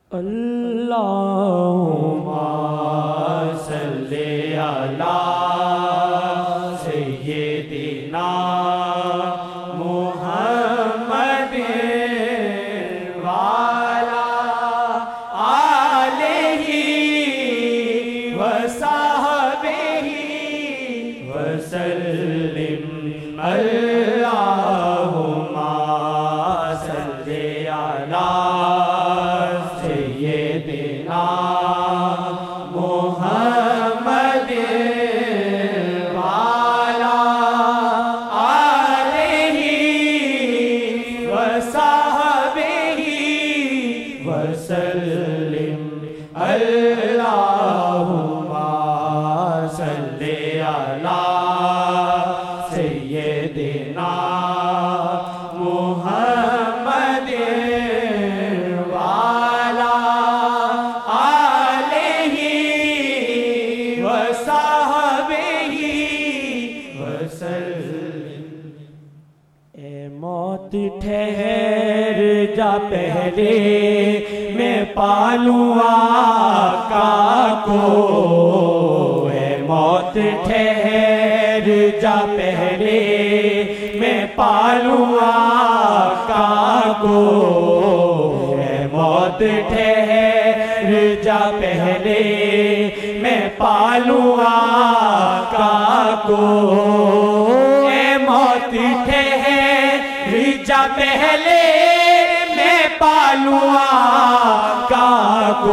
اللہم صلی علی سیدنا محمد وعلی آلہ وصحبہ وسلم اللہم صلی علی سیدنا محمد وعلی آلہ وصحبہ وسلم اللہم صلی علی سیدنا محمد وعلی آلہ وصحبہ وسلم۔ اے موت ٹھہر جا پہلے میں پالوں آقا کو، اے موت ٹھہر جا پہلے میں پالوں آقا کو، اے موت ٹھہر جا پہلے میں پالوں آقا کو، اے موت ٹھہر جا پہلے میں پالوں آقا کو،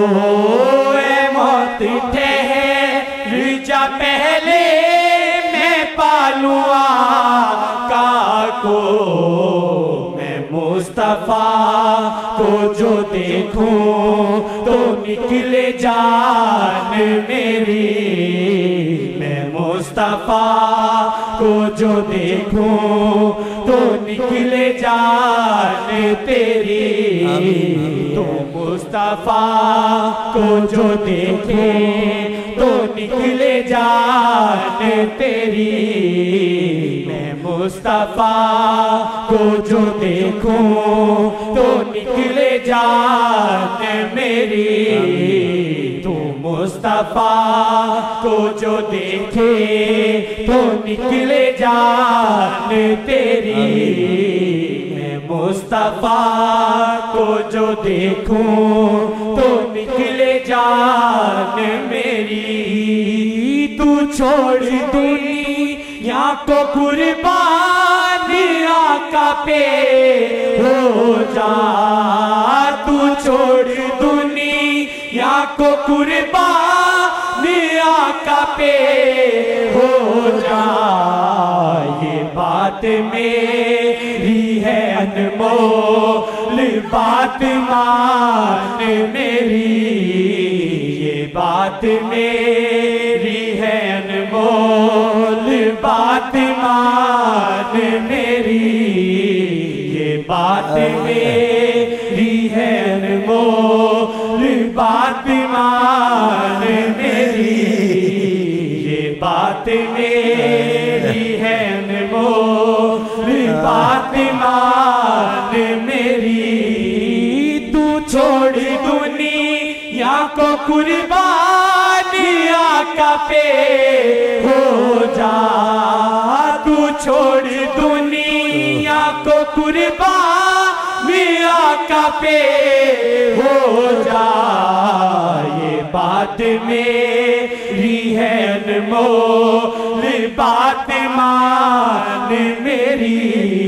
اے موت ٹھہر جا پہلے میں پالوں آقا کو، میں مصطفیٰ کو جو دیکھوں تو نکلے جان میری، میں مصطفیٰ کو جو دیکھوں تو نکلے جان تیری، تو مصطفیٰ کو جو دیکھے تو نکلے جان تیری، میں مصطفیٰ کو جو دیکھوں تو نکلے جان میری، تو مصطفیٰ کو جو دیکھے تو نکلے جان تیری، میں مصطفیٰ کو جو دیکھوں تو نکلے جان میری، تو چھوڑ دنیا کو قربان آقا پہ ہو جا، تو چھوڑ دنیا کو قربان آقا پہ ہو جا، یہ بات میری ہے انمول بات مان میری، یہ بات میری ہے انمول بات مان میری، یہ بات میری ہے انمول بات مان میری، یہ بات میری ہے انمول بات مان میری، تو چھوڑ دنیا کو قربان آقا پہ ہو جا، تو چھوڑ دنیا کو قربان آقا پہ ہو جا، یہ بات میری ہے انمول بات مان میری،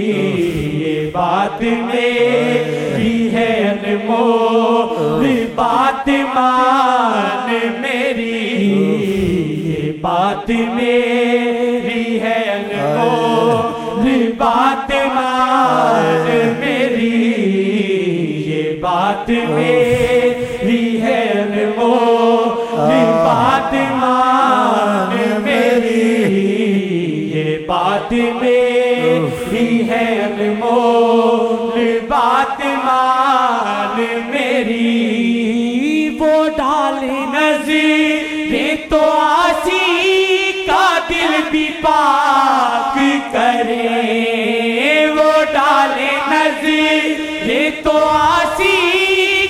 یہ بات میری ہے انمول بات مان میری، یہ بات میری ہے انمول بات مان میری، یہ بات میری ہے انمول بات مان میری، یہ بات میری ہے انمول بات مان میری، وہ ڈالے نظریں تو آسی کا دل بھی پاک کرے، وہ ڈالے نظریں تو آسی کا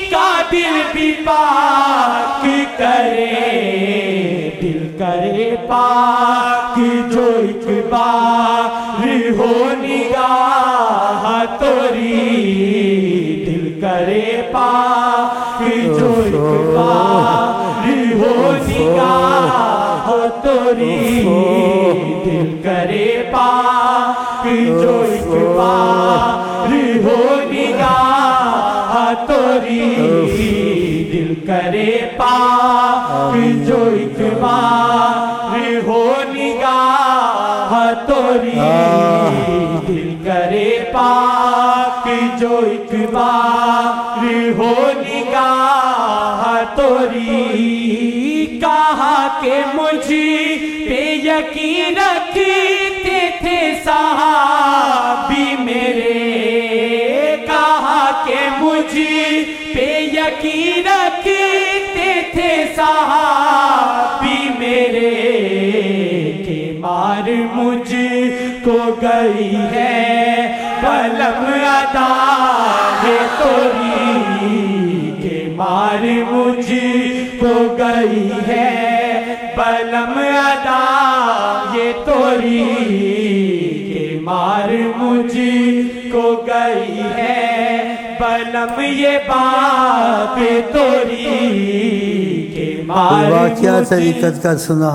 دل بھی پاک کرے، دل کرے پاک جو ایک بار ہو نگاہ توری، دل کرے پاک جو ایک بار ہو نگاہ توری، دل کرے پاک جو ایک بار ہو نگاہ توری، دل کرے پاک جو ایک بار ہو نگاہ توری، دل کرے پاک جو ایک بار ہو نگاہ توری۔ کہا کہ مجھ پہ یقین رکھتے تھے صحابی میرے، کہا کہ مجھ پہ یقین رکھتے تھے صحابی میرے، کہ مار مجھ کو گئی ہے بلم ادا ہے توری، کہ مار مجھ کو گئی ہے بلم ادا یہ توری، کہ مار مجھ کو گئی ہے بلم یہ بات توری، کہ مار واقعہ طریقت کا سنا،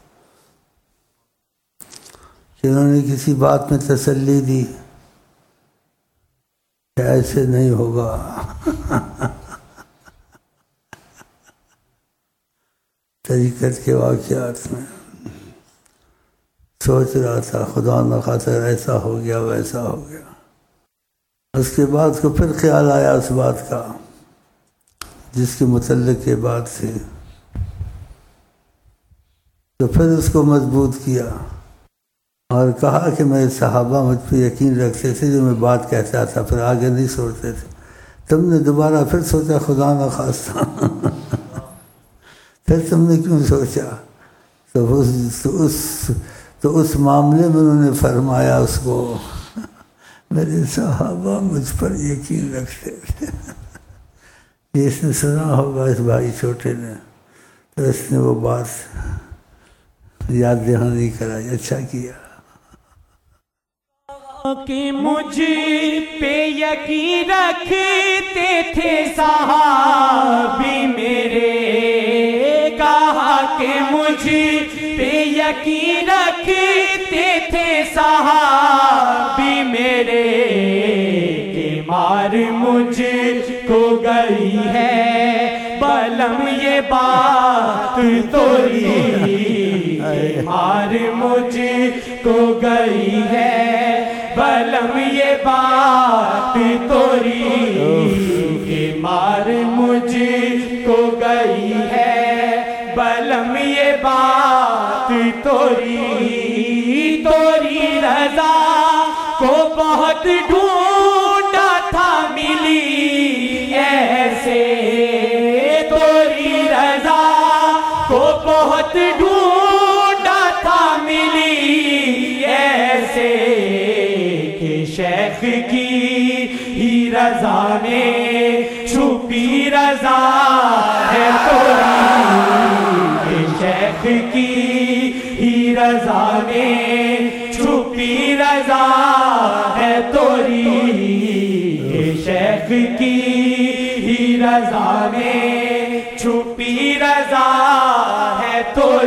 جنہوں نے کسی بات میں تسلی دی کہ ایسے نہیں ہوگا، طریقت کے واقعات میں سوچ رہا تھا خدا نہ خاطر ایسا ہو گیا ویسا ہو گیا، اس کے بعد کو پھر خیال آیا اس بات کا جس کے متعلق یہ بات تھی، تو پھر اس کو مضبوط کیا اور کہا کہ میرے صحابہ مجھ پہ یقین رکھتے تھے جو میں بات کہتا تھا، پھر آگے نہیں سوچتے تھے، تم نے دوبارہ پھر سوچا خدا نہ خواستہ پھر تم نے کیوں سوچا؟ تو اس معاملے میں انہوں نے فرمایا اس کو میرے صحابہ مجھ پر یقین رکھتے تھے، یہ اس نے سنا ہوگا اس بھائی چھوٹے نے، تو اس نے وہ بات یاد دہانی کرائی، اچھا کیا کہ مجھ پہ یقین رکھتے تھے صحابی میرے، کہا کہ مجھ پہ یقین رکھتے تھے صحابی میرے، کہ مار مجھ کو گئی ہے بلم یہ بات توری، کہ مار مجھ کو گئی ہے بلم یہ بات توری، کہ مار مجھ کو گئی ہے بلم یہ بات توری، توری رضا کو بہت ڈھونڈا تھا ملی ایسے، توری رضا کو بہت ڈھونڈا تھا ملی ایسے، کہ شیخ کی ہی رضا میں چھپی رضا ہے توری، کہ شیخ کی ہی رضا میں چھپی رضا ہے توری، کہ شیخ کی ہی رضا میں چھپی رضا ہے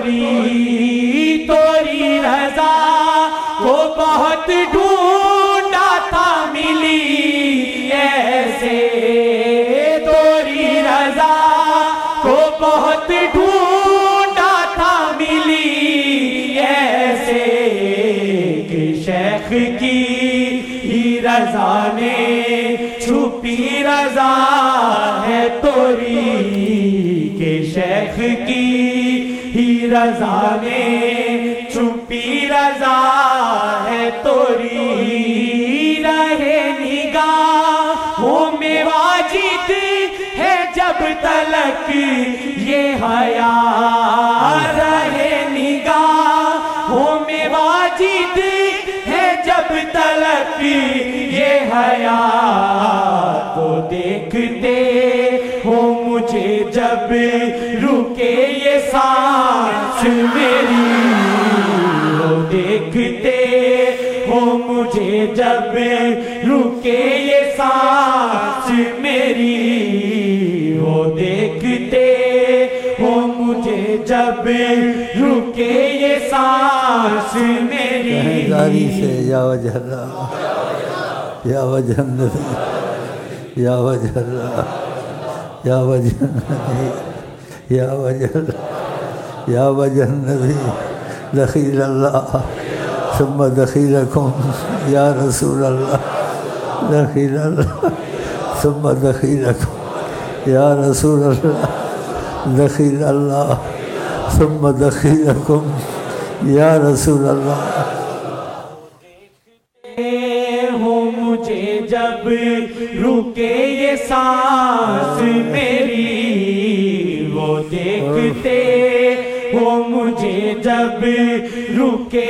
توری، توری رضا کو بہت ڈھونڈا تھا ملی ایسے، توری رضا کو بہت ڈھونڈا تھا ملی ایسے، کہ شیخ کی ہی رضا میں چھپی رضا ہے توری، کہ شیخ کی ہی رضا میں چھپی رضا ہے توری، رہے نگاہوں میں واجد ہے جب تلک یہ حیا، رہے نگاہوں میں واجد ہے جب تلک یہ حیا، تو دیکھتے ہوں مجھے جب رکے یہ سانس میری وہ دیکھتے ہو مجھے جب رکے یہ سانس میری وہ دیکھتے ہو مجھے جب رکے یہ سانس میری داری سے یا وجہ اللہ یا وجہ النبی یا وجہ اللہ یا وجہ النبی یا وجہ اللہ یا وجہ النبی دخیل اللہ ثم دخیلکم یا رسول اللہ دخیل اللہ ثم دخیلکم یا رسول اللہ دخیل اللہ ثم دخیلکم یا رسول اللہ مجھے جب رکے یہ سانس میری وہ دیکھتے ہو مجھے جب رکے